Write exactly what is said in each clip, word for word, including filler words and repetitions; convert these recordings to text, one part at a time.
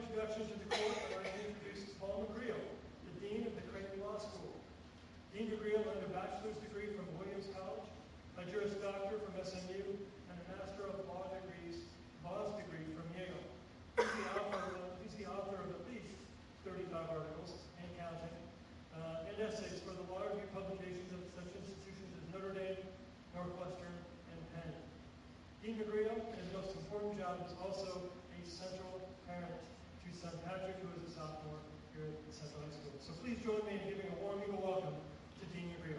introduction to the court, I'd like to introduce Paul McGreal, the Dean of the Creighton Law School. Dean McGreal earned a bachelor's degree from Williams College, a Juris Doctor from S M U, and a Master of Law degrees, Law's degree from Yale. He's the author of, he's the author of at least thirty-five articles and counting, uh, and essays for the law review publications of such institutions as Notre Dame, Northwestern, and Penn. Dean McGreal, in his most important job, is also a central parent to son Patrick, who is a sophomore here at Central High School. So please join me in giving a warm legal welcome to Dean McGreal.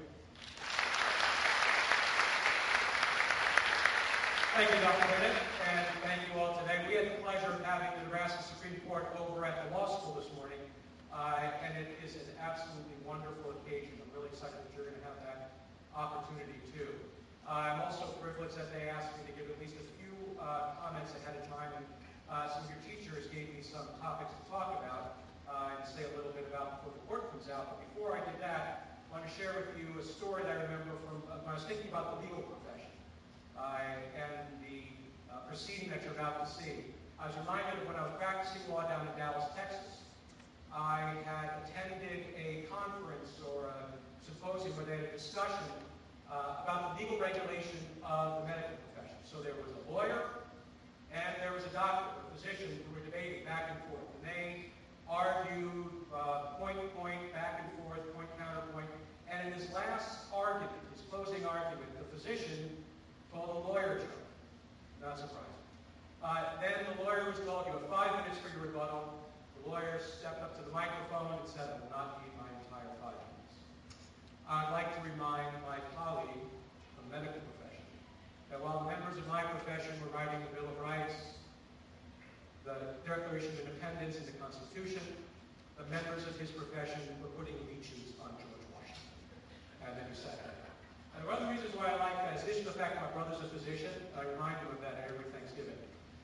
Thank you, Doctor Bennett, and thank you all today. We had the pleasure of having the Nebraska Supreme Court over at the law school this morning, uh, and it is an absolutely wonderful occasion. I'm really excited that you're going to have that opportunity too. Uh, I'm also privileged that they asked me to give at least a few uh, comments ahead of time, and uh, some of your teachers gave me some topics to talk about uh, and say a little bit about before the court comes out. But before I did that, I want to share with you a story that I remember from uh, when I was thinking about the legal profession uh, and the uh, proceeding that you're about to see. I was reminded of when I was practicing law down in Dallas, Texas. I had attended a conference or a symposium where they had a discussion uh, about the legal regulation of the medical profession. So there was a lawyer and there was a doctor, a physician, who were debating back and forth. And they argued uh, point, point, back and forth, point, counterpoint. And in his last argument, his closing argument, the physician told the lawyer a joke. Not surprising. Uh, then the lawyer was told, you have five minutes for your rebuttal. The lawyer stepped up to the microphone and said, I will not need my entire five minutes. I'd like to remind my colleague from the medical profession that while the members of my profession were writing the Bill of Rights, the Declaration of Independence, and the Constitution, the members of his profession were putting leeches on George Washington. And then he said that. And one of the reasons why I like that, in addition to the fact that my brother's a physician, I remind him of that every Thanksgiving,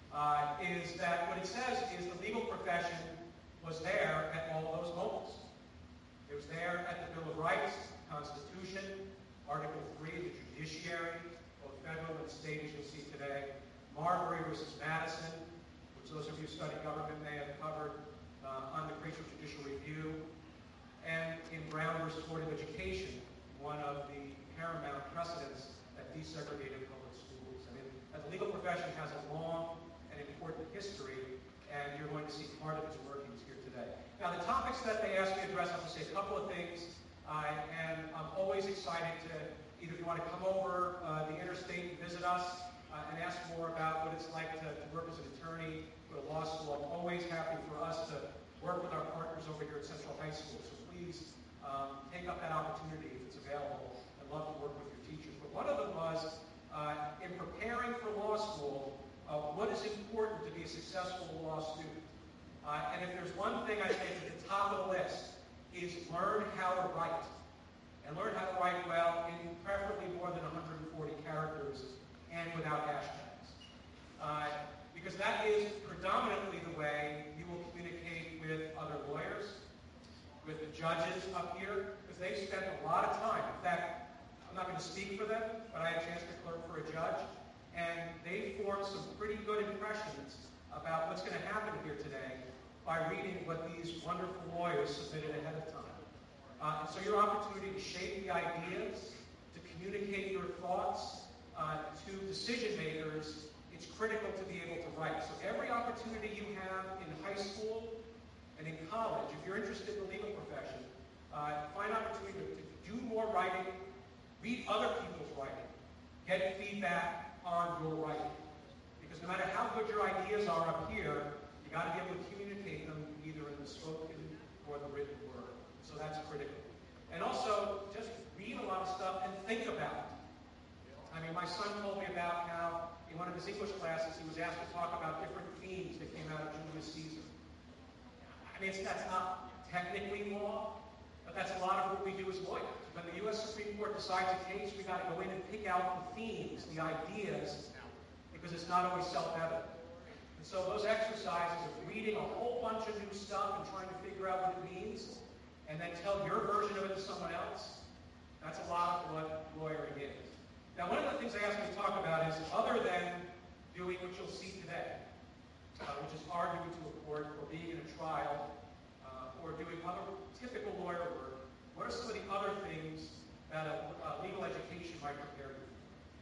uh, is that what it says is the legal profession was there at all those moments. It was there at the Bill of Rights, Constitution, Article three, the judiciary, both federal and state, as you'll see today, Marbury versus Madison, which those of you who study government may have covered uh, on the creation of judicial review, and in Brown versus Board of Education, one of the paramount precedents that desegregated public schools. I mean, the legal profession has a long and important history, and you're going to see part of its workings here today. Now, the topics that they asked me to address, I'll just say a couple of things, uh, and I'm always excited to, either if you want to come over uh, the interstate and visit us uh, and ask more about what it's like to, to work as an attorney with a law school, I'm always happy for us to work with our partners over here at Central High School. So please um, take up that opportunity if it's available. I'd love to work with your teachers. But one of them was, uh, in preparing for law school, uh, what is important to be a successful law student? Uh, and if there's one thing I think at the top of the list is learn how to write. And learn how to write well in preferably more than one hundred forty characters and without hashtags. Uh, because that is predominantly the way you will communicate with other lawyers, with the judges up here, because they spent a lot of time. In fact, I'm not going to speak for them, but I had a chance to clerk for a judge, and they formed some pretty good impressions about what's going to happen here today by reading what these wonderful lawyers submitted ahead of time. Uh, and so your opportunity to shape the ideas, to communicate your thoughts uh, to decision makers, it's critical to be able to write. So every opportunity you have in high school and in college, if you're interested in the legal profession, uh, find opportunity to, to do more writing, read other people's writing, get feedback on your writing. Because no matter how good your ideas are up here, you got to be able to communicate them either in the spoken or the written word. So that's critical. And also, just read a lot of stuff and think about it. I mean, my son told me about how in one of his English classes he was asked to talk about different themes that came out of Julius Caesar. I mean, it's, that's not technically law, but that's a lot of what we do as lawyers. When the U S Supreme Court decides a case, we got to go in and pick out the themes, the ideas, because it's not always self-evident. And so those exercises of reading a whole bunch of new stuff and trying to figure out what it means, and then tell your version of it to someone else, that's a lot of what lawyering is. Now, one of the things they asked me to talk about is, other than doing what you'll see today, uh, which is arguing to a court or being an other typical lawyer work, what are some of the other things that a, a legal education might prepare you for?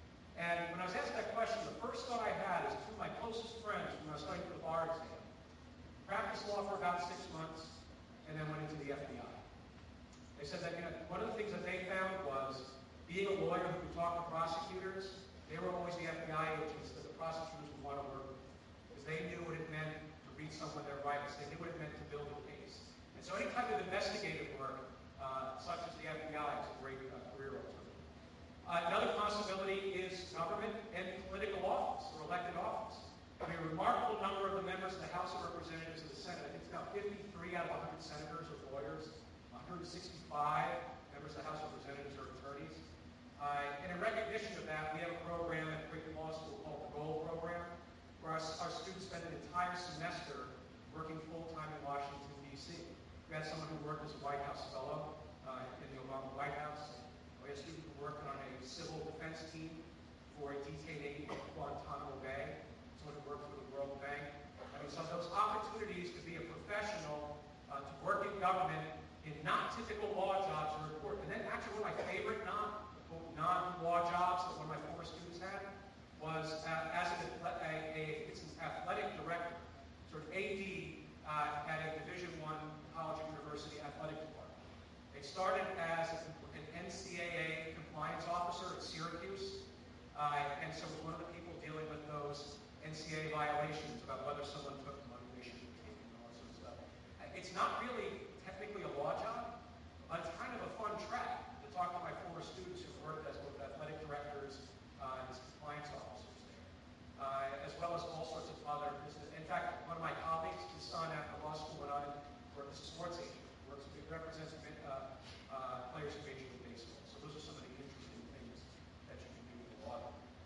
And when I was asked that question, the first thought I had is two of my closest friends when I was studying for the bar exam. Practiced law for about six months, and then went into the F B I. They said that, you know, one of the things that they found was being a lawyer who could talk to prosecutors, they were always the F B I agents that the prosecutors would want to work with, because they knew what it meant to read someone their rights. They knew what it meant to build a case. And so any type of investigative work, uh, such as the F B I, is a great uh, career alternative. Uh, another possibility is government and political office, or elected office. I mean, a remarkable number of the members of the House of Representatives and the Senate, I think it's about fifty-three out of one hundred senators are lawyers, one hundred sixty-five members of the House of Representatives are attorneys. Uh, and in recognition of that, we have a program at Creighton Law School called the GOLD Program, where our, our students spend an entire semester working full-time in Washington, D C We had someone who worked as a White House fellow uh, in the Obama White House. We had a student who worked on a civil defense team for a detainee in Guantanamo Bay, someone who worked for the World Bank. I mean, so those opportunities to be a professional, uh, to work in government in not typical law jobs are important. And then actually one of my favorite non, non-law jobs that one of my former students had was uh, as an, a, a, it's an athletic director, sort of A D uh, at a Division One college or university athletic department. They started as a, an N C A A compliance officer at Syracuse, uh, and so was one of the people dealing with those N C A A violations about whether someone took money they shouldn't have taken and all that sort of stuff. It's not really technically a law job, but it's kind of a fun track to talk to my former students who worked as both athletic directors uh, and as compliance officers there, uh, as well as all sorts of other business. In fact, one of my colleagues, his son after law school went on and worked as a sports agent, works, represents uh, uh, players in Major League Baseball. So those are some of the interesting things that you can do with law.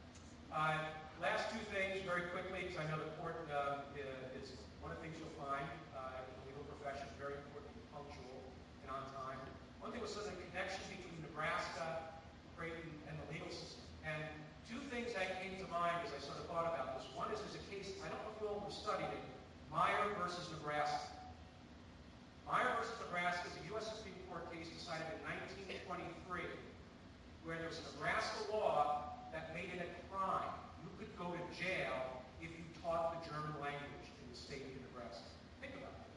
Uh, last two things, very quickly, because I know the court uh, is one of the things you'll find uh, in the legal profession, very important, punctual, and on time. One thing was sort of the connection between Nebraska, Creighton, and the legal system. And two things that came to mind as I sort of thought about this. One is there's a case, I don't know if you all have studied it, Meyer versus Nebraska. Meyer versus Nebraska is a U S Supreme Court case decided in nineteen twenty-three, where there was a Nebraska law that made it a crime. You could go to jail if you taught the German language in the state of Nebraska. Think about that.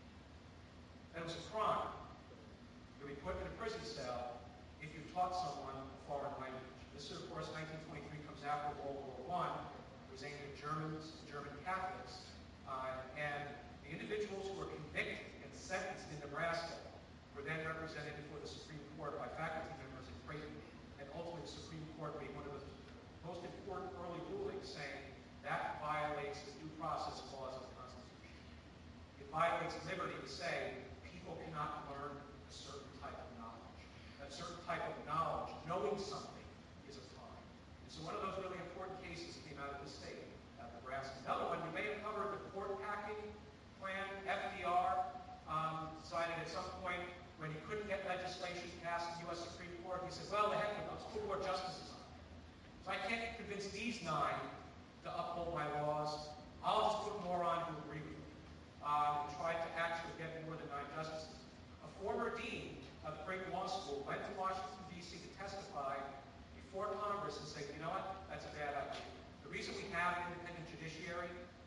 That was a crime. You'll be put in a prison cell if you taught someone a foreign language. This, of course, nineteen twenty-three comes after World War One. It was aimed at Germans and German Catholics. Uh, and the individuals who were convicted and sentenced in Nebraska were then represented before the Supreme Court by faculty members at Creighton. And ultimately, the Supreme Court made one of the most important early rulings saying that violates the due process clause of the Constitution. It violates liberty to say people cannot learn a certain type of knowledge. That certain type of knowledge, knowing something, is a crime. And so one of those really important cases came out of the state, out of Nebraska. Another one, you may have covered the court packing plan. F D R um, decided at some point when he couldn't get legislation passed in the U S Supreme Court, he said, well, the heck with it, let's put more justices on. So I can't convince these nine to uphold my laws. I'll just put more on who agree with me. Uh, and try to actually get more than nine justices. A former dean of the Creighton Law School went to Washington, D C to testify before Congress and say, you know what, that's a bad idea. The reason we have an independent judiciary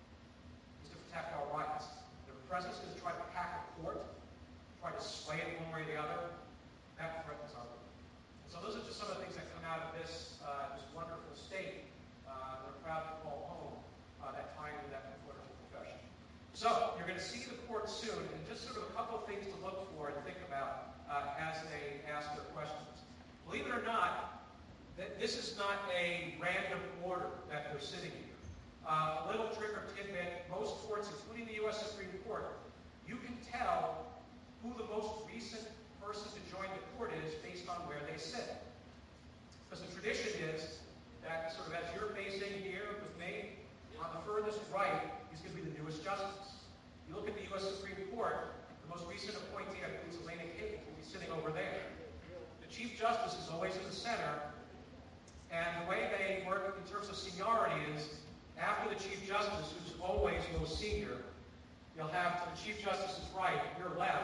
is to protect our rights. The president's going to try to pack a court, try to sway it one way or the other. That threatens our liberty. And so those are just some of the things that come out of this, uh, this wonderful state. Uh, we're proud to call home uh, that tie into that wonderful profession. So you're going to see the court soon, and just sort of a couple of things to look for and think about uh, as they ask their questions. Believe it or not, th this is not a random order that they're sitting here. Uh, a little trick or tidbit, most courts, including the U S Supreme Court, you can tell who the most recent person to join the court is based on where they sit. Because the tradition is that sort of as you're facing here with me, on the furthest right is going to be the newest justice. You look at the U S Supreme Court, the most recent appointee, I believe, is Elena Kagan, will be sitting over there. The Chief Justice is always in the center, and the way they work in terms of seniority is after the Chief Justice, who's always most senior, you'll have to the Chief Justice's right, your left,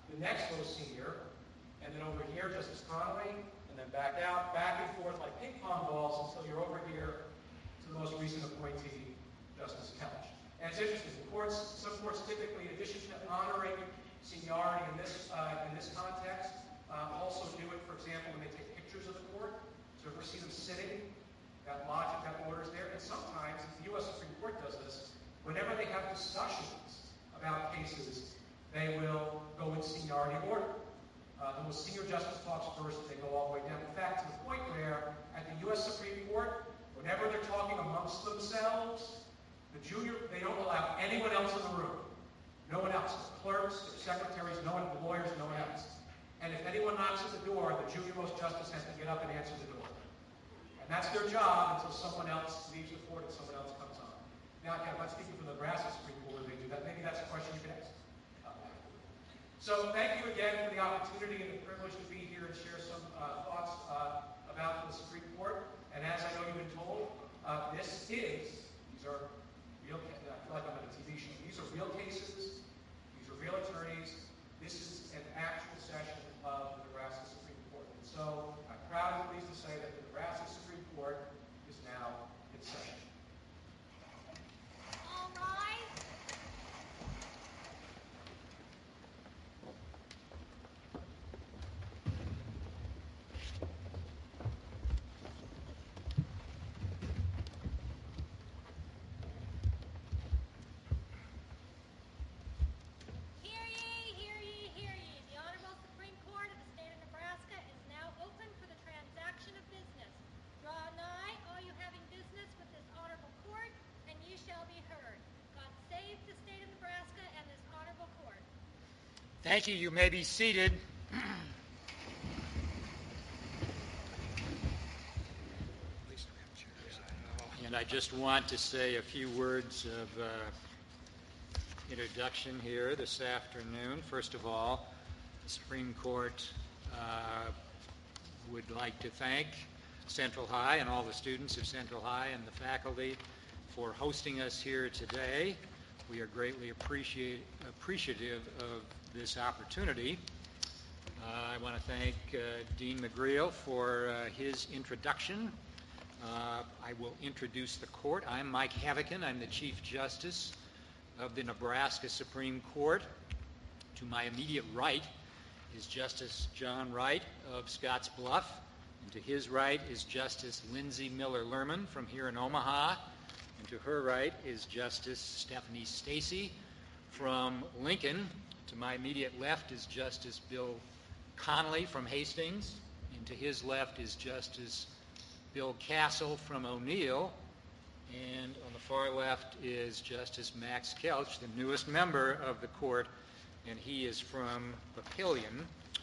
the next most senior, and then over here, Justice Connolly, and then back out, back and forth like ping pong balls until you're over here to the most recent appointee, Justice Couch. And it's interesting, the courts, some courts typically, in addition to honoring seniority in this, uh, in this context, uh, also do it, for example, when they take pictures of the court. So if we see them sitting, that logic, that order's there. And sometimes, the U S Supreme Court does this, whenever they have discussions about cases, they will go in seniority order. Uh, the most senior justice talks first, they go all the way down. In fact, to the point where, at the U S Supreme Court, whenever they're talking amongst themselves, the junior, they don't allow anyone else in the room. No one else. The clerks, the secretaries, no one, the lawyers, no one else. And if anyone knocks at the door, the junior most justice has to get up and answer the door. And that's their job until someone else leaves the court and someone else comes on. Now, again, I'm not speaking for the Nebraska Supreme Court where they do that. Maybe that's a question you could ask. So thank you again for the opportunity and the privilege to be here and share some uh, thoughts uh, about the Supreme Court. And as I know you've been told, uh, this is, these are real, I feel like I'm on a T V show. These are real cases. These are real attorneys. This is an actual session of the Nebraska Supreme Court. And so I'm proud and pleased to say that the Nebraska Supreme Court is now in session. All rise. Hear ye, hear ye, hear ye. The Honorable Supreme Court of the State of Nebraska is now open for the transaction of business. Draw nigh, all you having business with this honorable court, and ye shall be heard. God save the State of Nebraska and this honorable court. Thank you. You may be seated. And I just want to say a few words of uh, introduction here this afternoon. First of all, the Supreme Court uh, would like to thank Central High and all the students of Central High and the faculty for hosting us here today. We are greatly appreciate, appreciative of this opportunity. Uh, I want to thank uh, Dean McGreal for uh, his introduction. Uh, I will introduce the court. I'm Mike Havican. I'm the Chief Justice of the Nebraska Supreme Court. To my immediate right is Justice John Wright of Scotts Bluff. And to his right is Justice Lindsay Miller-Lerman from here in Omaha. And to her right is Justice Stephanie Stacy from Lincoln. To my immediate left is Justice Bill Connolly from Hastings. And to his left is Justice Bill Castle from O'Neill, and on the far left is Justice Max Kelch, the newest member of the court, and he is from Papillion.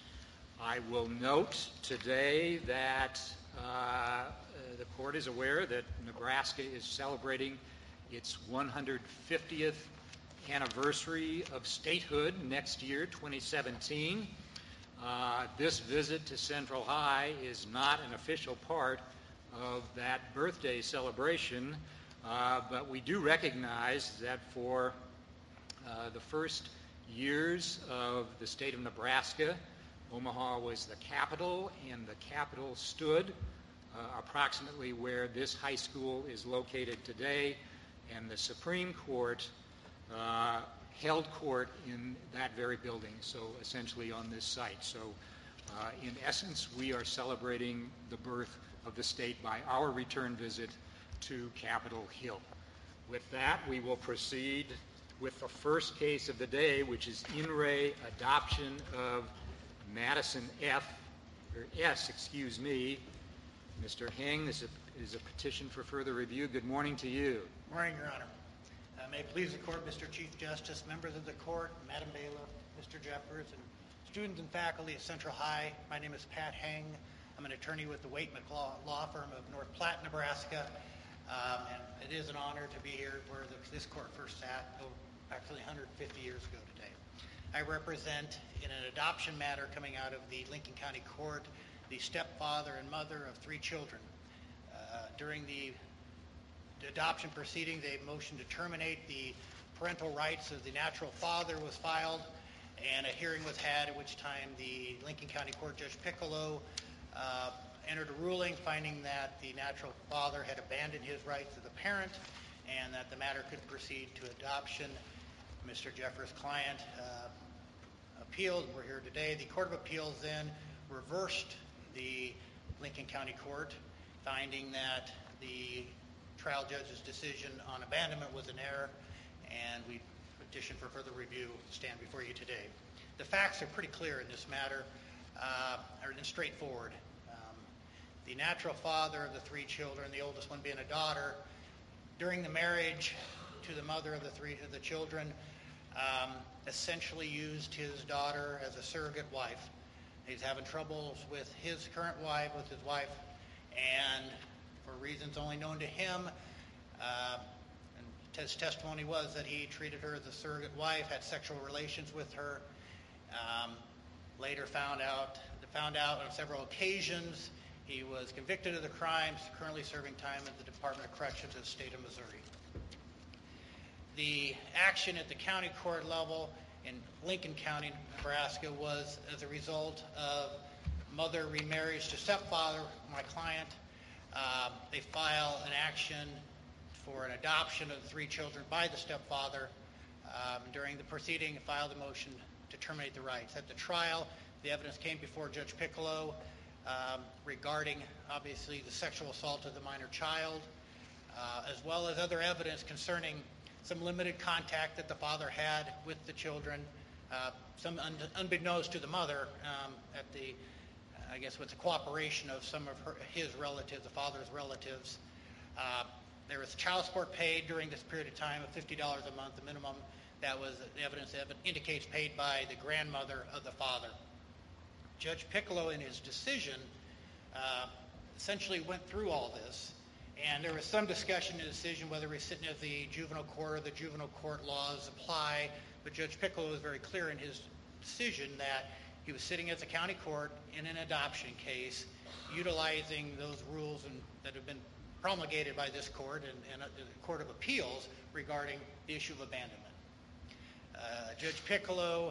I will note today that uh, the court is aware that Nebraska is celebrating its one hundred fiftieth anniversary of statehood next year, twenty seventeen. Uh, this visit to Central High is not an official part of that birthday celebration, uh, but we do recognize that for uh, the first years of the state of Nebraska, Omaha was the capital, and the capital stood uh, approximately where this high school is located today, and the Supreme Court uh, held court in that very building, so essentially on this site. So uh, in essence, we are celebrating the birth of the state by our return visit to Capitol Hill. With that, we will proceed with the first case of the day, which is in re adoption of Madison F. or S. Excuse me. Mister Heng, this is a petition for further review. Good morning to you. Morning, Your Honor. Uh, may it please the court, Mister Chief Justice, members of the court, Madam Bailiff, Mister Jeffers, and students and faculty at Central High. My name is Pat Heng. I'm an attorney with the Waite McLaw law firm of North Platte, Nebraska, um, and it is an honor to be here where the, this court first sat, oh, actually one hundred fifty years ago today. I represent, in an adoption matter coming out of the Lincoln County Court, the stepfather and mother of three children. Uh, during the, the adoption proceeding, they motioned to terminate the parental rights of the natural father was filed. and a hearing was had at which time the Lincoln County Court Judge Piccolo uh, entered a ruling finding that the natural father had abandoned his rights as a parent and that the matter could proceed to adoption. Mister Jeffers' client uh, appealed. We're here today. The Court of Appeals then reversed the Lincoln County Court, finding that the trial judge's decision on abandonment was an error, and we petition for further review to stand before you today. The facts are pretty clear in this matter, uh, are straightforward. Um, the natural father of the three children, the oldest one being a daughter, during the marriage to the mother of the three of the children, um, essentially used his daughter as a surrogate wife. He's having troubles with his current wife, with his wife, and for reasons only known to him, uh, and his testimony was that he treated her as a surrogate wife, had sexual relations with her. Um, later found out, found out on several occasions he was convicted of the crimes, currently serving time at the Department of Corrections of the state of Missouri. The action at the county court level in Lincoln County, Nebraska, was as a result of mother remarriage to stepfather, my client. Uh, they file an action for an adoption of the three children by the stepfather. Um, during the proceeding, filed a motion to terminate the rights. At the trial, the evidence came before Judge Piccolo um, regarding, obviously, the sexual assault of the minor child, uh, as well as other evidence concerning some limited contact that the father had with the children, uh, some un- unbeknownst to the mother, um, at the, I guess, with the cooperation of some of her, his relatives, the father's relatives. Uh, there was child support paid during this period of time of fifty dollars a month, the minimum. That was the evidence that indicates paid by the grandmother of the father. Judge Piccolo, in his decision, uh, essentially went through all this, and there was some discussion in the decision whether we're sitting at the juvenile court or the juvenile court laws apply, but Judge Piccolo was very clear in his decision that he was sitting at the county court in an adoption case, utilizing those rules and, that have been promulgated by this court and, and uh, the Court of Appeals regarding the issue of abandonment. Uh, Judge Piccolo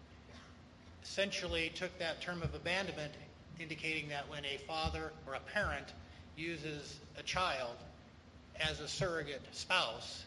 essentially took that term of abandonment, indicating that when a father or a parent uses a child as a surrogate spouse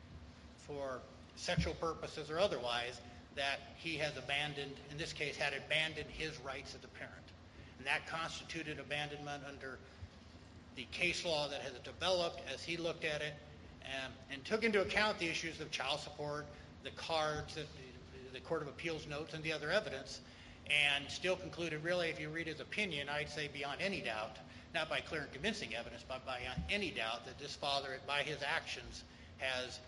for sexual purposes or otherwise, that he has abandoned, in this case, had abandoned his rights as a parent. And that constituted abandonment under the case law that has developed as he looked at it, and, and took into account the issues of child support, the cards that the, the Court of Appeals notes, and the other evidence, and still concluded, really, if you read his opinion, I'd say beyond any doubt, not by clear and convincing evidence, but by any doubt, that this father, by his actions, has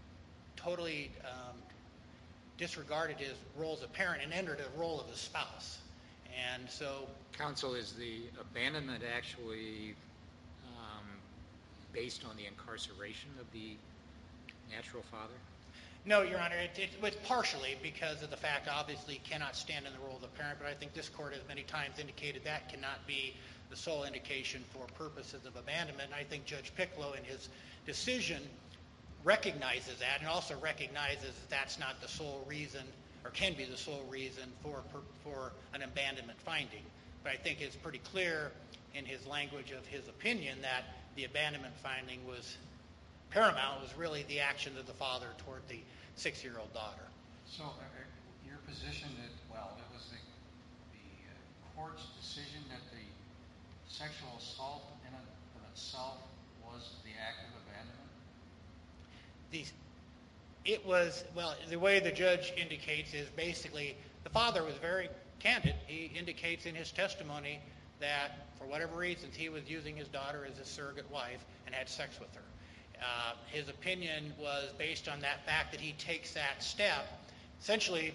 totally um, disregarded his role as a parent and entered a role of a spouse. And so... Counsel, is the abandonment actually um, based on the incarceration of the natural father? No, Your Honor, it, it was partially because of the fact, obviously, he cannot stand in the role of the parent, but I think this court has many times indicated that cannot be the sole indication for purposes of abandonment. And I think Judge Piccolo, in his decision, recognizes that and also recognizes that that's not the sole reason, or can be the sole reason, for, for an abandonment finding. But I think it's pretty clear in his language of his opinion that the abandonment finding was paramount, was really the actions of the father toward the six-year-old daughter. So uh, your position that, well, it was the, the uh, court's decision that the sexual assault in and of itself was the act of abandonment? The, it was, well, the way the judge indicates is basically the father was very candid. He indicates in his testimony that for whatever reasons he was using his daughter as a surrogate wife and had sex with her. Uh, his opinion was based on that fact that he takes that step. Essentially,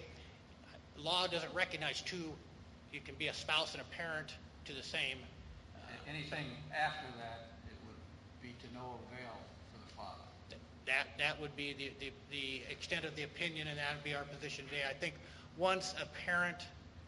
law doesn't recognize two. You can be a spouse and a parent to the same. Uh, Anything after that, it would be to no avail for the father. That that would be the, the, the extent of the opinion, and that would be our position today. I think once a parent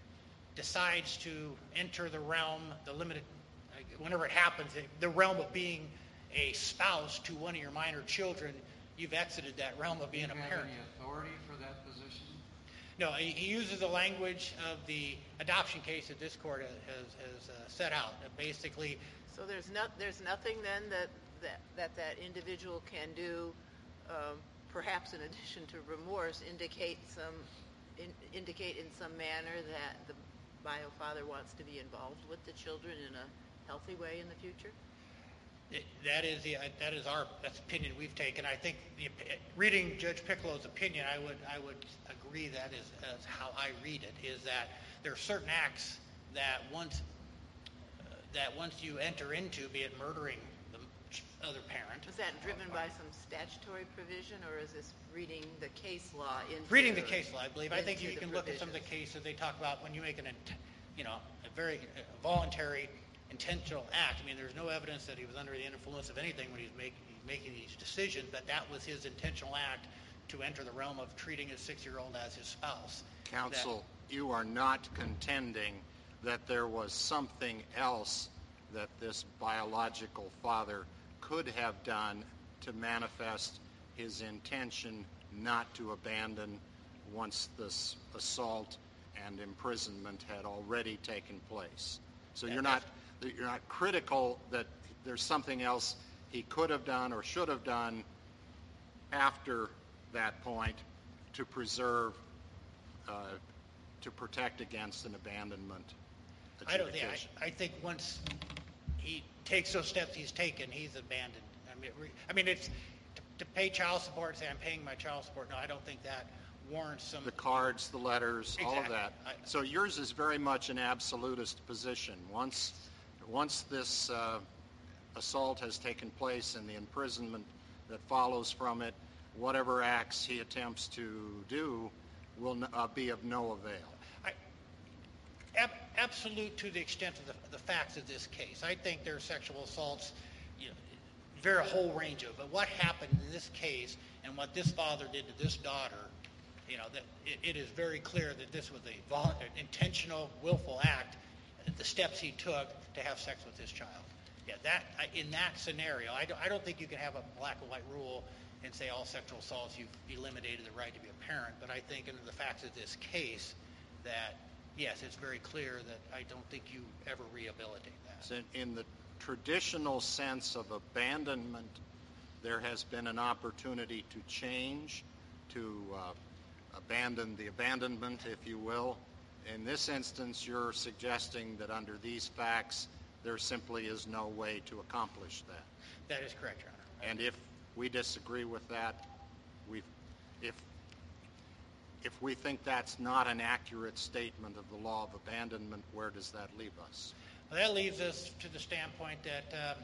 decides to enter the realm, the limited, whenever it happens, the realm of being a spouse to one of your minor children, you've exited that realm of being Do you a have parent. any authority for that position? No, he, he uses the language of the adoption case that this court has, has uh, set out. Uh, basically, So there's not, there's nothing then that, that, that that individual can do, um, perhaps in addition to remorse, indicate some, in, indicate in some manner that the bio father wants to be involved with the children in a healthy way in the future? it, that is the, uh, that is our that's opinion we've taken. I think the, reading Judge Piccolo's opinion, I would I would agree that is as how I read it, is that there are certain acts that once uh, that once you enter into, be it murdering the other parent. Is that driven by some statutory provision, or is this reading the case law into Reading the case law, I believe. I think you into the can look at some of the provisions? cases they talk about when you make an, int- you know, a very uh, voluntary, intentional act. I mean, there's no evidence that he was under the influence of anything when he was making making these decisions, but that was his intentional act to enter the realm of treating his six-year-old as his spouse. Counsel, you are not contending that there was something else that this biological father could have done to manifest his intention not to abandon once this assault and imprisonment had already taken place. So you're not you're not critical that there's something else he could have done or should have done after that point to preserve, uh, to protect against an abandonment I don't think. adjudication. I, I think once he takes those steps he's taken, he's abandoned. I mean, re- I mean, it's to, to pay child support. Say I'm paying my child support. No, I don't think that warrants some. The cards, the letters, all of Exactly. that. I- So yours is very much an absolutist position. Once, once this uh, assault has taken place and the imprisonment that follows from it, whatever acts he attempts to do will n- uh, be of no avail. I, ab- absolute to the extent of the, the facts of this case. I think there are sexual assaults, you know, very a whole range of. But what happened in this case and what this father did to this daughter, you know, that it, it is very clear that this was a vol- an intentional, willful act. The steps he took to have sex with his child. Yeah, that I, in that scenario, I don't, I don't think you can have a black and white rule and say all sexual assaults you've eliminated the right to be a parent. But I think under the facts of this case, that yes, it's very clear that I don't think you ever rehabilitate that. So in the traditional sense of abandonment, there has been an opportunity to change, to uh, abandon the abandonment, if you will. In this instance, you're suggesting that under these facts, there simply is no way to accomplish that. That is correct, Your Honor. And if we disagree with that, we, if if we think that's not an accurate statement of the law of abandonment, where does that leave us? Well, that leaves us to the standpoint that um,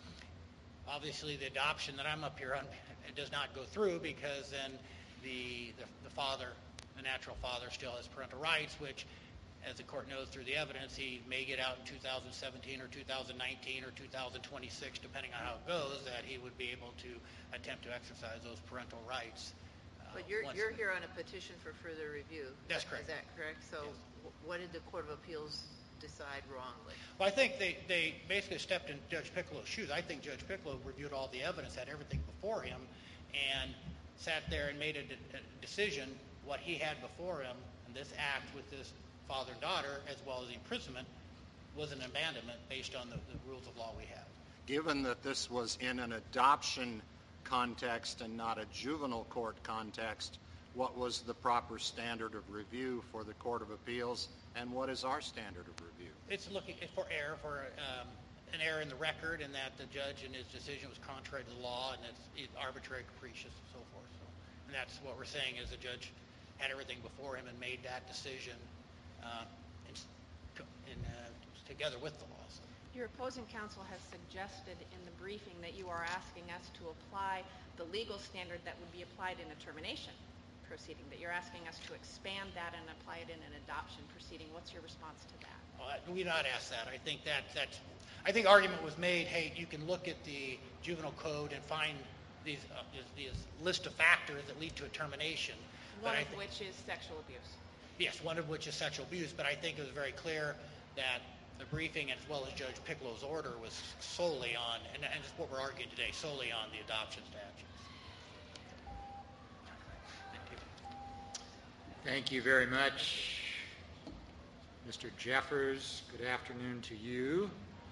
obviously the adoption that I'm up here on it does not go through because then the, the the father, the natural father, still has parental rights, which, as the court knows through the evidence, he may get out in two thousand seventeen or two thousand nineteen or two thousand twenty-six, depending on how it goes, that he would be able to attempt to exercise those parental rights. uh, But you're, once you're the- here on a petition for further review. That's correct. Is that correct? So Yes. wh- what did the Court of Appeals decide wrongly? Well, I think they, they basically stepped in Judge Piccolo's shoes. I think Judge Piccolo reviewed all the evidence, had everything before him, and sat there and made a, de- a decision, what he had before him, and this act with this father and daughter, as well as the imprisonment, was an abandonment based on the, the rules of law we have. Given that this was in an adoption context and not a juvenile court context, what was the proper standard of review for the Court of Appeals, and what is our standard of review? It's looking for error, for um, an error in the record, and that the judge in his decision was contrary to the law, and it's, it's arbitrary, capricious, and so forth. So, and that's what we're saying is the judge had everything before him and made that decision uh, in, in, uh, together with the law. So. Your opposing counsel has suggested in the briefing that you are asking us to apply the legal standard that would be applied in a termination proceeding, that you're asking us to expand that and apply it in an adoption proceeding. What's your response to that? Uh, we not ask that. I think that that's. I think argument was made. Hey, you can look at the juvenile code and find these uh, these, these list of factors that lead to a termination. One but I of thi- which is sexual abuse. Yes, one of which is sexual abuse. But I think it was very clear that the briefing, as well as Judge Piccolo's order, was solely on, and, and it's what we're arguing today, solely on the adoption statute. Thank you. Thank you very much, Mister Jeffers. Good afternoon to you.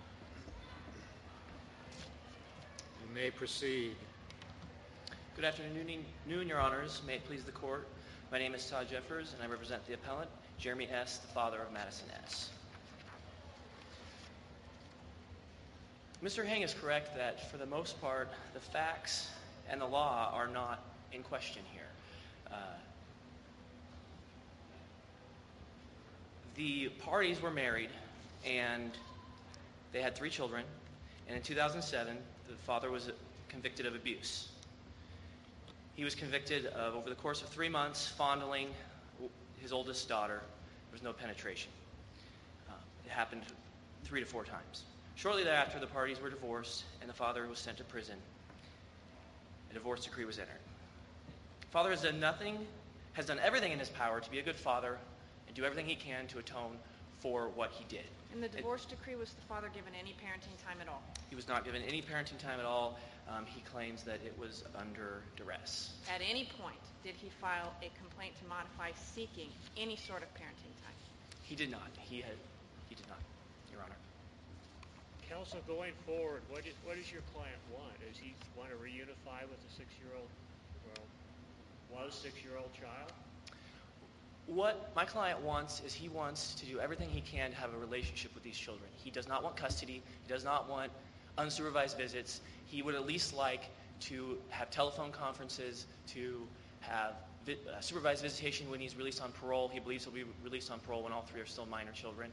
You may proceed. Good afternoon, noon, Your Honors. May it please the Court. My name is Todd Jeffers, and I represent the appellant, Jeremy S., the father of Madison S. Mister Heng is correct that, for the most part, the facts and the law are not in question here. Uh, the parties were married, and they had three children, and in two thousand seven, the father was convicted of abuse. He was convicted of, over the course of three months, fondling his oldest daughter. There was no penetration. Uh, it happened three to four times. Shortly thereafter, the parties were divorced, and the father was sent to prison. A divorce decree was entered. Father has done nothing, has done everything in his power to be a good father and do everything he can to atone for what he did. In the divorce it, decree, was the father given any parenting time at all? He was not given any parenting time at all. Um, he claims that it was under duress. At any point, did he file a complaint to modify seeking any sort of parenting time? He did not. He had. He did not, Your Honor. Counsel, going forward, what, is, what does your client want? Does he want to reunify with a six-year-old, well, was six-year-old child? What my client wants is he wants to do everything he can to have a relationship with these children. He does not want custody. He does not want unsupervised visits. He would at least like to have telephone conferences, to have vi- uh, supervised visitation when he's released on parole. He believes he'll be released on parole when all three are still minor children.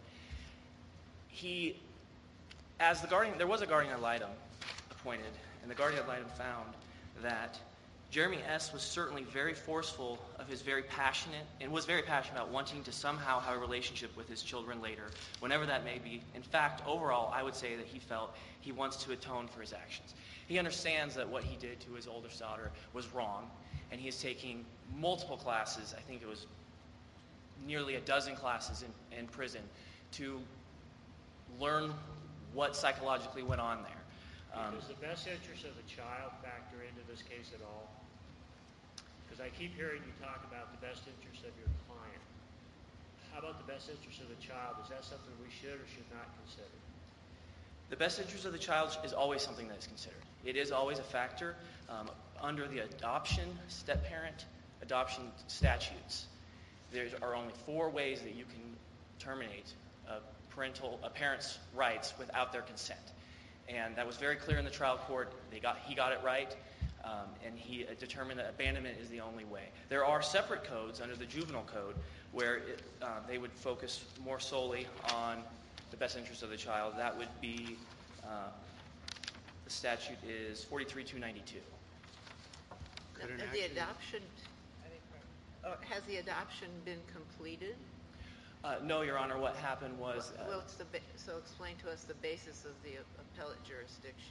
He, as the guardian, there was a guardian ad litem appointed, and the guardian ad litem found that Jeremy S. was certainly very forceful of his very passionate, and was very passionate about wanting to somehow have a relationship with his children later, whenever that may be. In fact, overall, I would say that he felt he wants to atone for his actions. He understands that what he did to his oldest daughter was wrong, and he is taking multiple classes, I think it was nearly a dozen classes in, in prison, to learn what psychologically went on there. Um, Does the best interest of the child factor into this case at all? Because I keep hearing you talk about the best interest of your client. How about the best interest of the child? Is that something we should or should not consider? The best interest of the child is always something that is considered. It is always a factor. Um, under the adoption, step-parent adoption statutes, there are only four ways that you can terminate a parental, a parent's rights without their consent. And that was very clear in the trial court. They got, he got it right, um, and he uh, determined that abandonment is the only way. There are separate codes under the juvenile code where it, uh, they would focus more solely on the best interest of the child. That would be, uh, the statute is forty-three two ninety-two. Has the adoption, or has the adoption been completed? Uh, no, Your Honor. What happened was... Uh, well, it's the ba- so explain to us the basis of the appellate jurisdiction.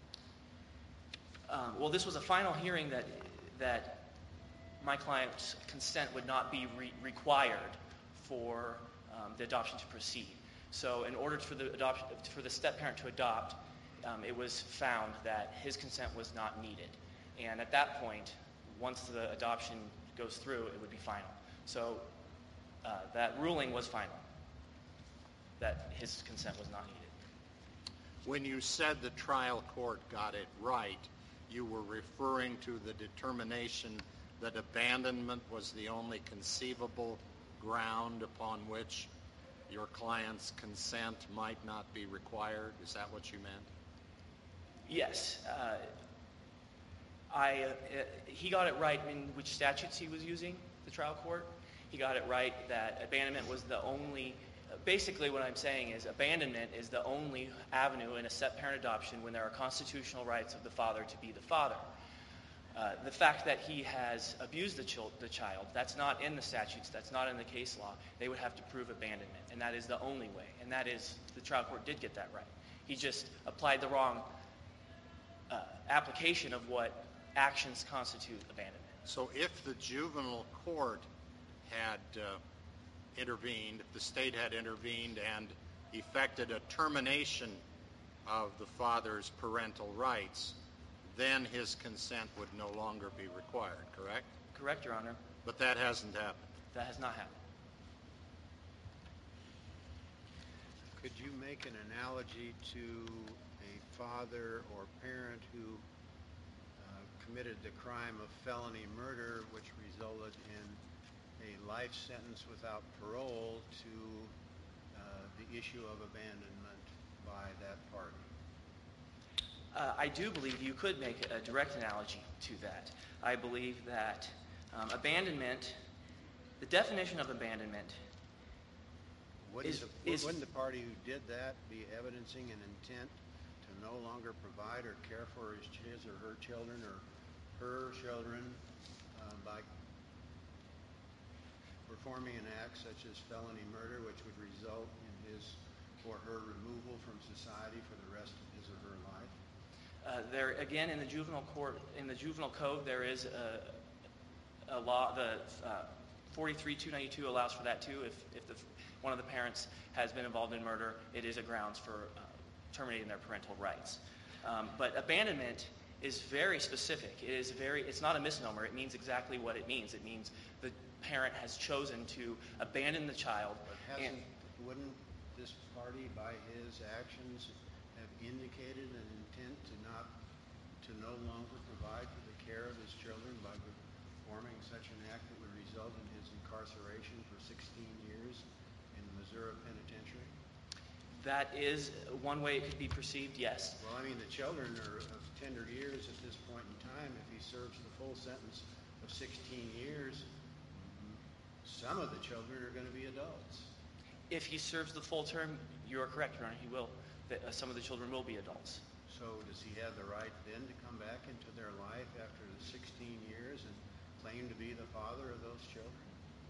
Um, well, this was a final hearing that that my client's consent would not be re- required for um, the adoption to proceed. So, in order for the adoption for the step-parent to adopt, um, it was found that his consent was not needed. And at that point, once the adoption goes through, it would be final. So, uh, that ruling was final. That his consent was not needed. When you said the trial court got it right, you were referring to the determination that abandonment was the only conceivable ground upon which your client's consent might not be required? Is that what you meant? Yes. Uh, I, uh, he got it right in which statutes he was using, the trial court. He got it right that abandonment was the only... Basically, what I'm saying is abandonment is the only avenue in a step-parent adoption when there are constitutional rights of the father to be the father. Uh, the fact that he has abused the, chil- the child, that's not in the statutes, that's not in the case law. They would have to prove abandonment, and that is the only way. And that is, the trial court did get that right. He just applied the wrong uh, application of what actions constitute abandonment. So if the juvenile court had uh, intervened, if the state had intervened and effected a termination of the father's parental rights, then his consent would no longer be required, correct? Correct, Your Honor. But that hasn't happened. That has not happened. Could you make an analogy to a father or parent who uh, committed the crime of felony murder, which resulted in a life sentence without parole, to uh, the issue of abandonment by that party? Uh, I do believe you could make a direct analogy to that. I believe that um, abandonment, the definition of abandonment, Wouldn't, is, the, is wouldn't the party who did that be evidencing an intent to no longer provide or care for his, his or her children or her children uh, by performing an act such as felony murder, which would result in his or her removal from society for the rest of his or her life? Uh, there again in the juvenile court, in the juvenile code, there is a, a law. The uh, forty-three two ninety-two allows for that too. If if the, one of the parents has been involved in murder, it is a grounds for uh, terminating their parental rights. Um, but abandonment is very specific. It is very. It's not a misnomer. It means exactly what it means. It means the parent has chosen to abandon the child. But hasn't, wouldn't this party, by his actions, have indicated an intent to not, to no longer provide for the care of his children by performing such an act that would result in his incarceration for sixteen years in the Missouri Penitentiary? That is one way it could be perceived, yes. Well, I mean, the children are of tender years at this point in time. If he serves the full sentence of sixteen years, some of the children are going to be adults. If he serves the full term, you are correct, Your Honor. He will. That, uh, some of the children will be adults. So does he have the right then to come back into their life after the sixteen years and claim to be the father of those children?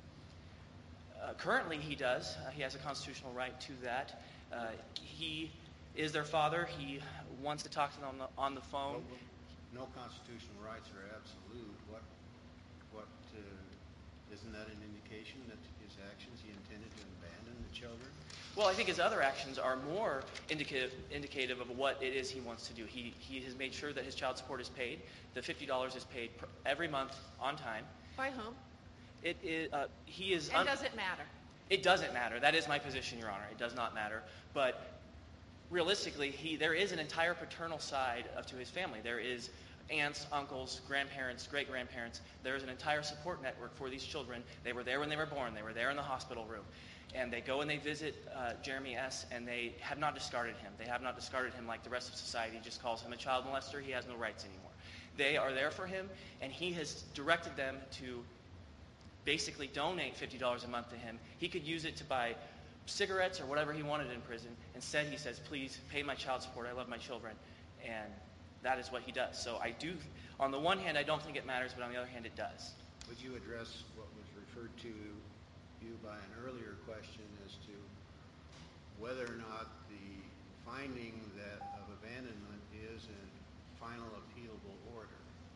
Uh, currently, he does. Uh, he has a constitutional right to that. Uh, he is their father. He wants to talk to them on the, on the phone. No, no constitutional rights are absolute. What, what, uh, isn't that an indication that his actions, he intended to abandon the children? Well, I think his other actions are more indicative indicative of what it is he wants to do. He he has made sure that his child support is paid. The fifty dollars is paid per, every month on time. By whom? It is. Uh, he is. And Un- does it matter? It doesn't matter. That is my position, Your Honor. It does not matter. But realistically, he there is an entire paternal side of to his family. There is aunts, uncles, grandparents, great-grandparents. There is an entire support network for these children. They were there when they were born. They were there in the hospital room. And they go and they visit uh, Jeremy S., and they have not discarded him. They have not discarded him like the rest of society just calls him a child molester. He has no rights anymore. They are there for him, and he has directed them to basically donate fifty dollars a month to him. He could use it to buy cigarettes or whatever he wanted in prison. Instead, he says, please pay my child support. I love my children. And that is what he does. So I do, on the one hand, I don't think it matters, but on the other hand, it does. Would you address what was referred to you by an earlier question as to whether or not the finding that of abandonment is a final appealable order?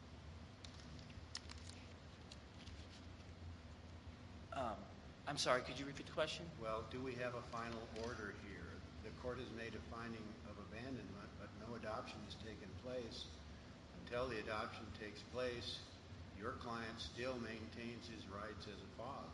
Um, I'm sorry, could you repeat the question? Well, do we have a final order here? The court has made a finding of abandonment, but no adoption has taken place. Until the adoption takes place, your client still maintains his rights as a father.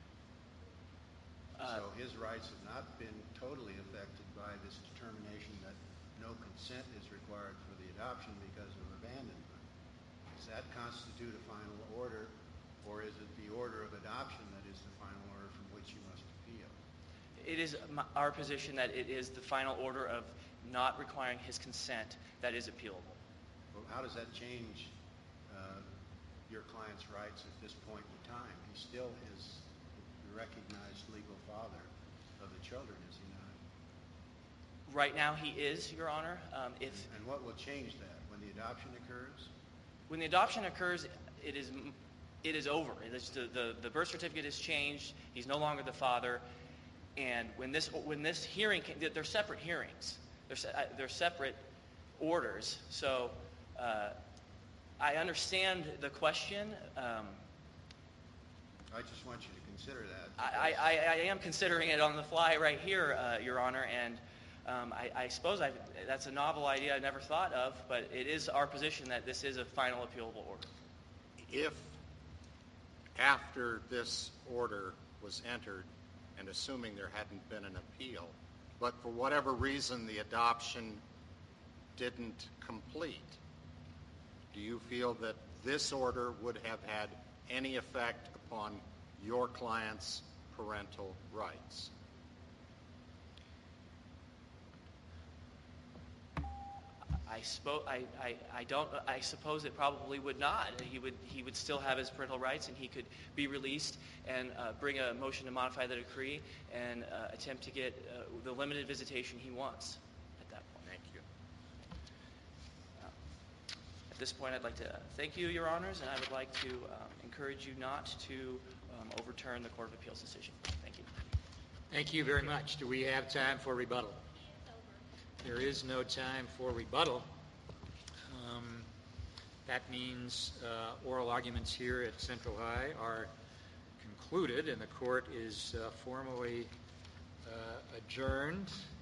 Uh, so his rights have not been totally affected by this determination that no consent is required for the adoption because of abandonment. Does that constitute a final order, or is it the order of adoption that is the final order from which you must appeal? It is my, our position that it is the final order of not requiring his consent that is appealable. Well, how does that change uh, your client's rights at this point in time? He still is the recognized legal father of the children, is he not? Right now he is, Your Honor. Um, if and, and what will change that when the adoption occurs? When the adoption occurs, it is it is over. It is the, the, the birth certificate is changed. He's no longer the father. And when this when this hearing came, they're separate hearings. They're se- they're separate orders. So uh, I understand the question. Um, I just want you to consider that. I, I, I am considering it on the fly right here, uh, Your Honor, and um, I, I suppose I've, that's a novel idea I never thought of, but it is our position that this is a final appealable order. If after this order was entered, and assuming there hadn't been an appeal, but for whatever reason the adoption didn't complete, do you feel that this order would have had any effect upon your client's parental rights? I, spo- I, I, I don't. I suppose it probably would not. He would. He would still have his parental rights, and he could be released and uh, bring a motion to modify the decree and uh, attempt to get uh, the limited visitation he wants at that point. Thank you. Uh, at this point, I'd like to thank you, Your Honors, and I would like to um, encourage you not to um, overturn the Court of Appeals decision. Thank you. Thank you very much. Do we have time for rebuttal? There is no time for rebuttal. Um, that means uh, oral arguments here at Central High are concluded, and the court is uh, formally uh, adjourned.